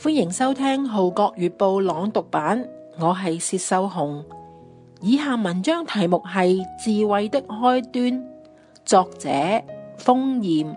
歡迎收聽《號角月報》朗讀版，我係薛秀紅。以下文章題目係《智慧的開端》，作者豐艷。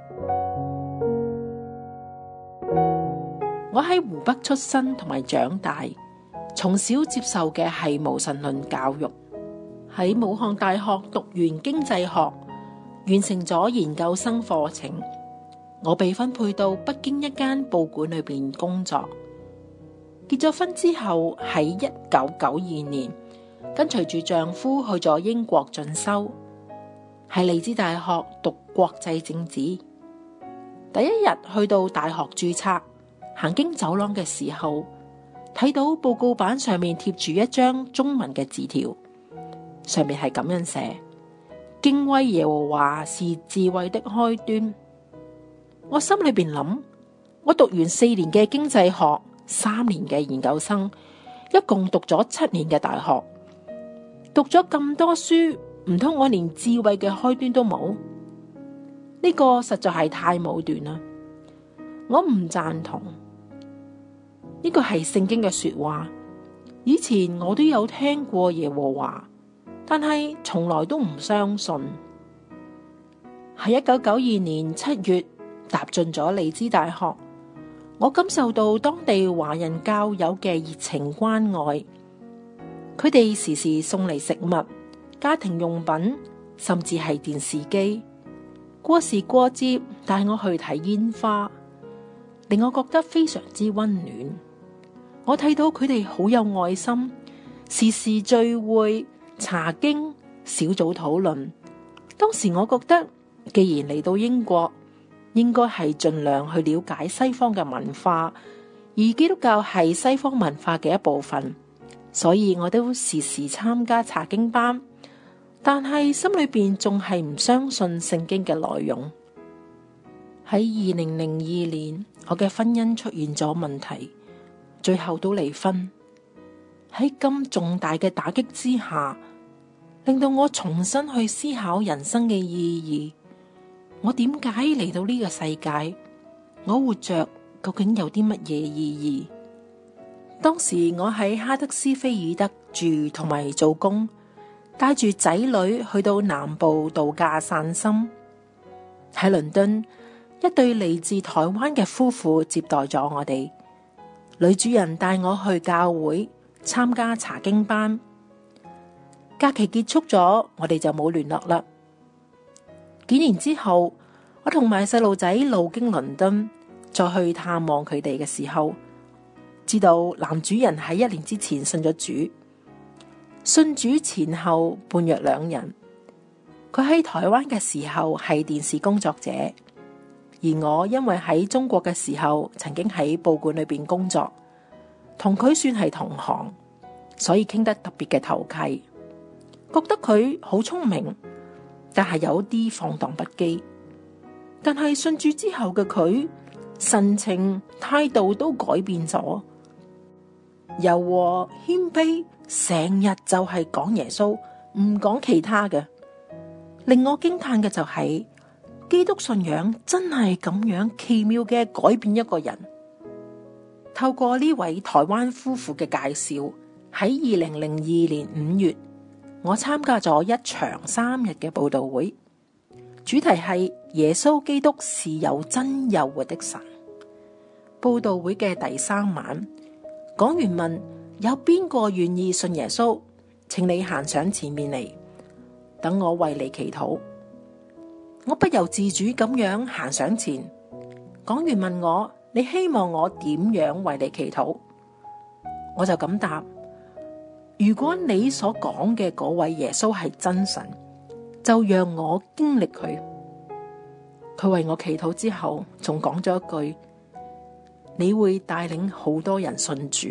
我喺湖北出生同埋長大，從小接受嘅係無神論教育。喺武漢大學讀完經濟學，完成咗研究生課程。我被分配到北京一間報館裏邊工作。結咗婚之後，喺1992年，跟隨住丈夫去咗英國進修，喺利茲大學讀國際政治。第一日去到大學註冊，行經走廊嘅時候，睇到報告板上面貼住一張中文嘅字條，上面係咁樣寫：敬畏耶和華是智慧的開端。我心裏邊諗，我讀完4年嘅經濟學，3年嘅研究生，一共讀咗7年嘅大學，讀咗咁多書，唔通我連智慧嘅開端都冇？呢個實在係太武斷啦！我唔贊同。呢個係聖經嘅說話，以前我都有聽過耶和華，但係從來都唔相信。喺1992年7月，踏進咗利茲大學，我感受到當地華人教友嘅熱情關愛。佢哋時時送嚟食物、家庭用品，甚至係電視機。過時過節帶我去睇煙花，令我覺得非常之溫暖。我睇到佢哋好有愛心，時時聚會、查經、小組討論。當時我覺得，既然嚟到英國，應該係盡量去了解西方嘅文化，而基督教係西方文化嘅一部分，所以我都時時參加查經班，但係心裏邊仲係唔相信聖經嘅內容。喺2002年，我嘅婚姻出現咗問題，最後都離婚。喺咁重大嘅打擊之下，令到我重新去思考人生嘅意義。我點解嚟到呢個世界？我活着究竟有啲乜嘢意義？當時我喺哈德斯菲爾德住同埋做工，帶住仔女去到南部度假散心。喺倫敦，一對嚟自台灣嘅夫婦接待咗我哋。女主人帶我去教會參加查經班。假期結束咗，我哋就冇聯絡啦。幾年之後，我同埋細路仔路經倫敦，再去探望佢哋嘅時候，知道男主人喺1年之前信咗主。信主前後判若兩人。佢喺台灣嘅時候係電視工作者，而我因為喺中國嘅時候曾經喺報館裏邊工作，同佢算係同行，所以傾得特別嘅投契。覺得佢好聰明，但係有啲放蕩不羈。但係信主之後嘅佢，神情態度都改變咗，柔和謙卑，成日就係講耶穌，唔講其他嘅。令我驚嘆嘅就係，基督信仰真係咁樣奇妙嘅改變一個人。透過呢位台灣夫婦嘅介紹，喺2002年5月，我參加咗一場3日嘅佈道會，主題係耶穌基督是有真有活的神。佈道會嘅第3晚，講員問有邊個願意信耶穌，請你行上前面嚟，等我為你祈禱。我不由自主咁樣行上前，講員問我，你希望我點樣為你祈禱？我就咁答：如果你所講嘅嗰位耶穌係真神，就讓我經歷佢。佢為我祈禱之後，仲講咗一句：你會帶領好多人信主。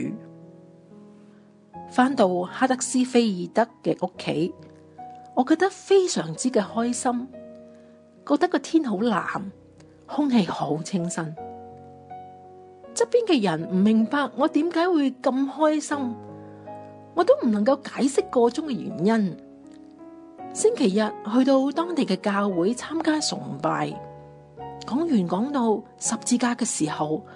返到哈德斯菲爾德嘅屋企，我覺得非常之嘅開心，覺得個天好藍，空氣好清新。側邊嘅人唔明白我點解會咁開心，我都唔能夠解釋個中嘅原因。星期日去到當地嘅教會參加崇拜，講完講到十字架嘅時候，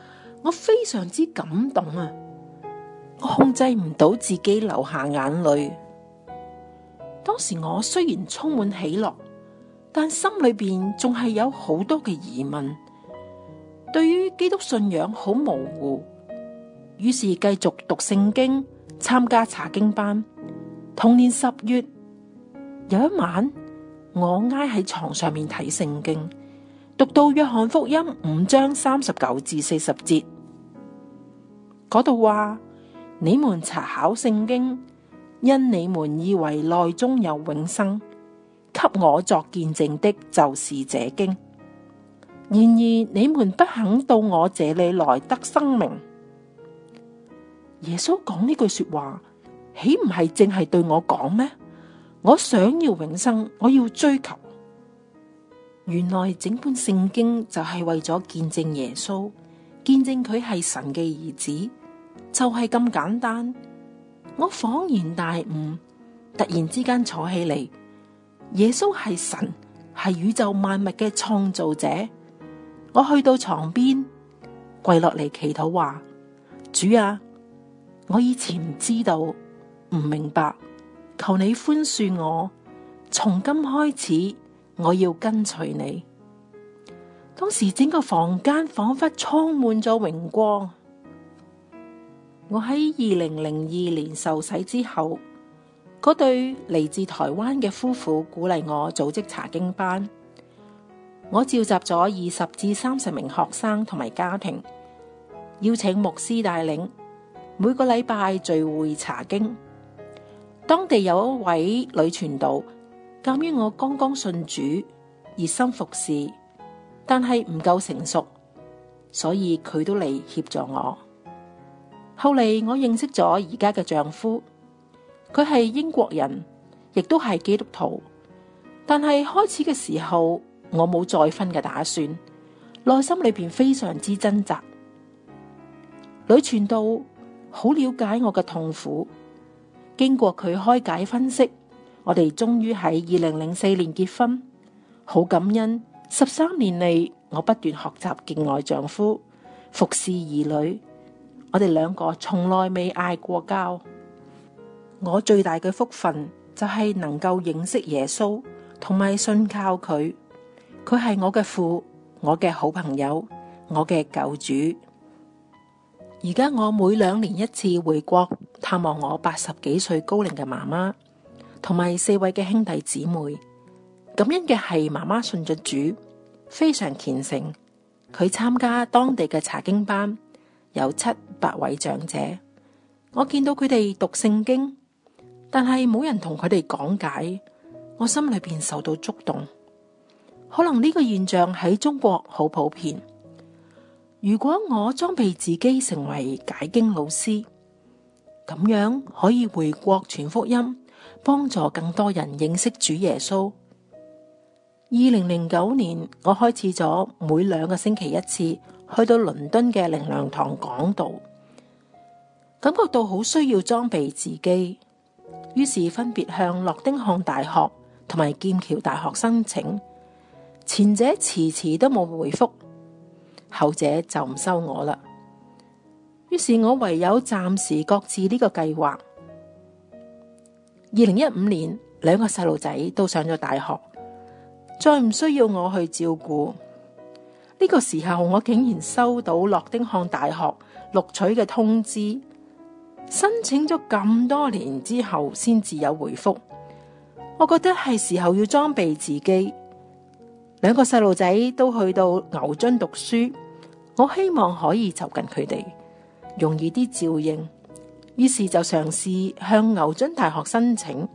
我非常之感動啊！我控制唔到自己流下眼淚。當時我雖然充滿喜樂，但心裏邊仲係有好多嘅疑問，對於基督信仰好模糊。於是繼續讀聖經，參加查經班。同年10月，有一晚，我挨喺床上面睇聖經，讀到約翰福音5章39至40節，嗰度話：你們查考聖經，因你們以為內中有永生，給我作見證的就是這經。然而你們不肯到我這裏來得生命。耶穌講呢句說話，豈唔係淨係對我講咩？我想要永生，我要追求。原來整本聖經就係為咗見證耶穌，見證佢係神嘅兒子，就係咁簡單。我恍然大悟，突然之間坐起嚟，耶穌係神，係宇宙萬物嘅創造者。我去到床邊，跪落嚟祈禱話：主啊，我以前唔知道，唔明白，求你寬恕我。從今開始，我要跟隨你。當時整個房間仿佛充滿咗榮光。我喺2002年受洗之後，嗰對嚟自台灣嘅夫婦鼓勵我組織查經班。我召集咗20至30名學生同埋家庭，邀請牧師帶領，每個禮拜聚會查經。當地有一位女傳道，鑒於我剛剛信主，熱心服侍，但係唔夠成熟，所以佢都嚟協助我。後嚟我認識咗而家嘅丈夫，佢係英國人，亦都係基督徒，但係開始嘅時候，我冇再婚嘅打算，內心裏邊非常之掙扎。女傳道好了解我嘅痛苦，經過佢開解分析，我哋終於喺2004年結婚。好感恩13年嚟，我不斷學習敬愛丈夫，服侍兒女。我哋兩個從來未嗌過交。我最大嘅福分就係能夠認識耶穌，同埋信靠佢。佢係我嘅父，我嘅好朋友，我嘅救主。而家我每2年一次回國探望我80幾歲高齡嘅媽媽，同埋4位嘅兄弟姊妹。感恩嘅係媽媽信咗主，非常虔誠。佢參加當地嘅查經班，有7、8位長者。我見到佢哋讀聖經，但係冇人同佢哋講解，我心裏邊受到觸動。可能呢個現象喺中國好普遍。如果我裝備自己成為解經老師，咁樣可以回國傳福音，幫助更多人認識主耶穌。2009年，我開始咗每2個星期一次去到倫敦嘅靈糧堂講道，感覺到好需要裝備自己，於是分別向諾丁漢大學同埋劍橋大學申請。前者遲遲都冇回覆，後者就唔收我啦。於是我唯有暫時擱置呢個計劃。2015年，2個細路仔都上咗大學，再唔需要我去照顧。呢個時候，我竟然收到諾丁漢大學錄取嘅通知，申請咗咁多年之後先至有回覆。我覺得係時候要裝備自己。2個細路仔都去到牛津讀書，我希望可以就近佢哋，容易啲照應。於是就嘗試向牛津大學申請，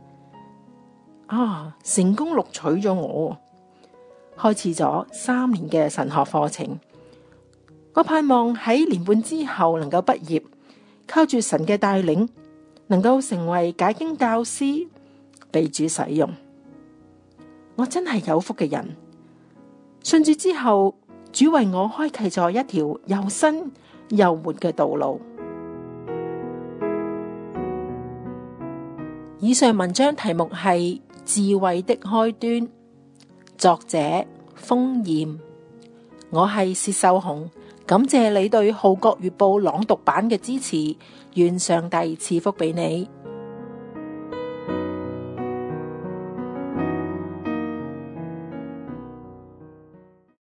成功錄取咗我，開始咗3年嘅神學課程。我盼望喺1年半之後能夠畢業，靠住神嘅帶領，能夠成為解經教師，被主使用。我真係有福嘅人。信主之後，主為我開啟咗一條又新又活嘅道路。以上文章題目係智慧的開端，作者風艷。我係薛秀紅， 感謝你對《號角月報》朗讀版嘅支持，願上帝賜福俾你。